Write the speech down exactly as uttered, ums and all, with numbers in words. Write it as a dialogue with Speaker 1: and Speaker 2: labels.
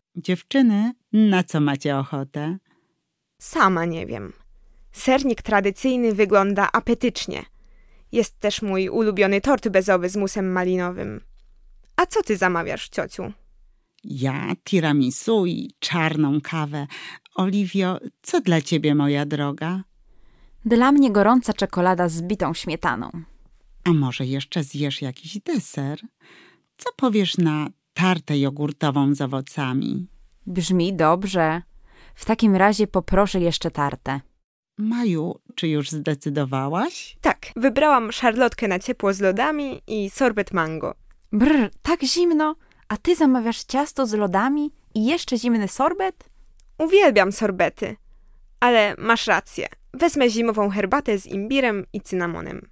Speaker 1: Dziewczyny, na co macie ochotę?
Speaker 2: Sama nie wiem. Sernik tradycyjny wygląda apetycznie. Jest też mój ulubiony tort bezowy z musem malinowym. A co ty zamawiasz, ciociu?
Speaker 1: Ja tiramisu i czarną kawę. Oliwio, co dla ciebie, moja droga?
Speaker 3: Dla mnie gorąca czekolada z bitą śmietaną.
Speaker 1: A może jeszcze zjesz jakiś deser? Co powiesz na tartę jogurtową z owocami?
Speaker 3: Brzmi dobrze. W takim razie poproszę jeszcze tartę.
Speaker 1: Maju, czy już zdecydowałaś?
Speaker 2: Tak, wybrałam szarlotkę na ciepło z lodami i sorbet mango.
Speaker 3: Brr, tak zimno. A ty zamawiasz ciasto z lodami i jeszcze zimny sorbet?
Speaker 2: Uwielbiam sorbety. Ale masz rację. Wezmę zimową herbatę z imbirem i cynamonem.